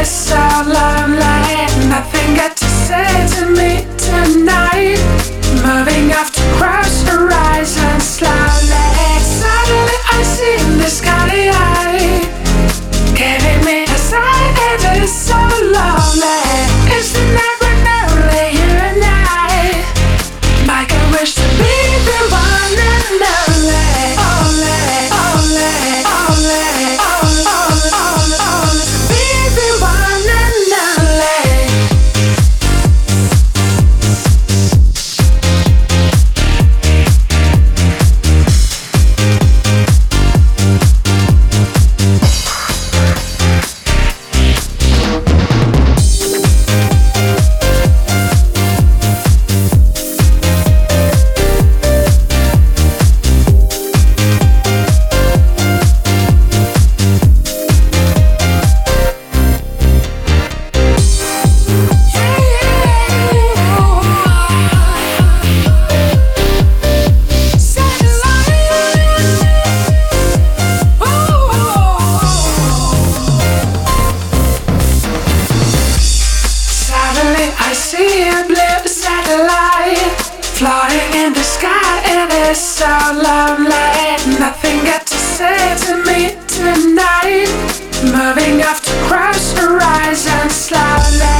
is so lonely. Nothing got to say to me tonight. Moving off to cross horizons slowly. Suddenly I see in the sky, giving me a sign. It is so lonely. It's the night when only you and I make a wish to be the one and only. Only, only, only, only, only, only to be the one and only. I see a blue satellite floating in the sky. It is so lonely. Nothing got to say to me tonight. Moving off to cross horizons slowly.